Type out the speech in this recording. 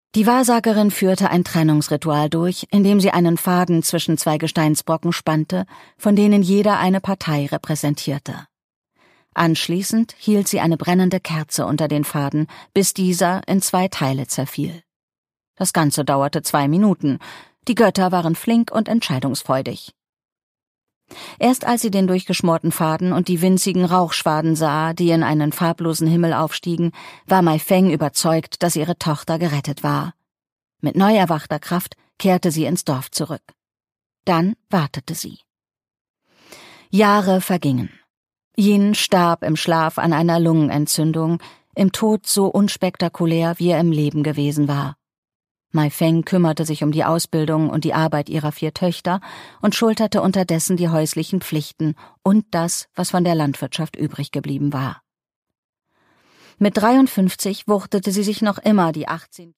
Die Wahrsagerin führte ein Trennungsritual durch, indem sie einen Faden zwischen 2 Gesteinsbrocken spannte, von denen jeder eine Partei repräsentierte. Anschließend hielt sie eine brennende Kerze unter den Faden, bis dieser in 2 Teile zerfiel. Das Ganze dauerte 2 Minuten. Die Götter waren flink und entscheidungsfreudig. Erst als sie den durchgeschmorten Faden und die winzigen Rauchschwaden sah, die in einen farblosen Himmel aufstiegen, war Mai Feng überzeugt, dass ihre Tochter gerettet war. Mit neu erwachter Kraft kehrte sie ins Dorf zurück. Dann wartete sie. Jahre vergingen. Yin starb im Schlaf an einer Lungenentzündung, im Tod so unspektakulär, wie er im Leben gewesen war. Mai Feng kümmerte sich um die Ausbildung und die Arbeit ihrer 4 Töchter und schulterte unterdessen die häuslichen Pflichten und das, was von der Landwirtschaft übrig geblieben war. Mit 53 wuchtete sie sich noch immer die 18